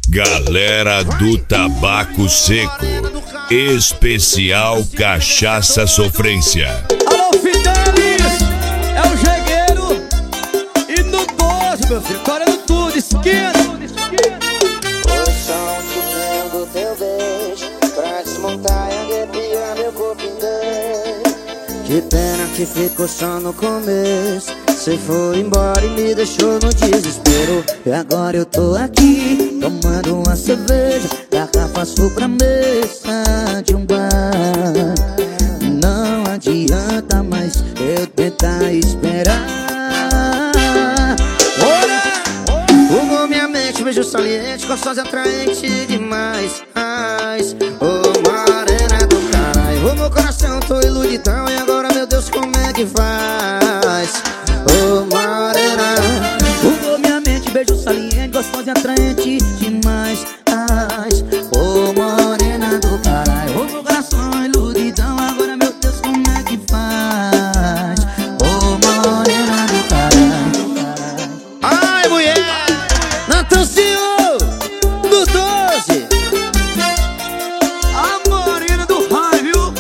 Galera do Tabaco Seco, especial Cachaça Sofrência. Alô, Fidelis, é o jegueiro. E no 12, meu filho, correndo tudo, esquina. O som de vendo teu beijo pra desmontar e arrepiar meu corpo inteiro. Que pena que ficou só no começo. Cê foi embora e me deixou no desespero. E agora eu tô aqui, tomando uma cerveja, garrafa sobre a mesa de um bar. Não adianta mais eu tentar esperar. Fugou minha mente, beijo saliente, gostosa e atraente demais. Ô morena do caralho, o meu coração tô iludidão. E agora, meu Deus, como é que faz? Ô morena, fugou minha mente, beijo saliente, gostosa e atraente demais. Ô morena do caralho, o meu coração iludidão. Agora, meu Deus, como é que faz? Ô morena do caralho. Ai, mulher! Natanzinho do 12, A morena do raio, viu?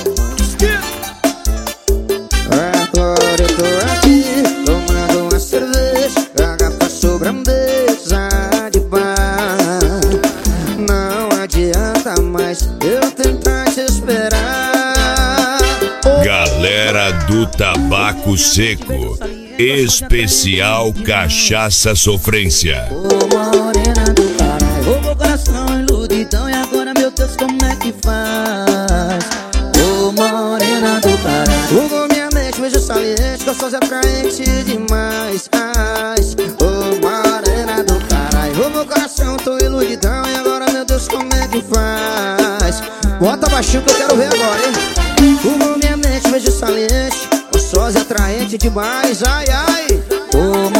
agora eu tô aqui, tomando uma cerveja, garrafa sobre a mesa de bar. Não adianta mais eu tentar te esperar. Galera do Tabaco Seco, especial Cachaça Sofrência. Ô morena do caralho, o meu coração iludidão. E agora, meu Deus, como é que faz? Ô morena do caralho, fugou minha mente, beijo saliente, gostosa e atraente demais. Ô morena do caralho, o meu coração tô iludidão. E agora, meu Deus, como é que faz? Bota baixinho que eu quero ver agora, hein? Fugou minha mente, beijo saliente, gostosa e atraente demais. Ô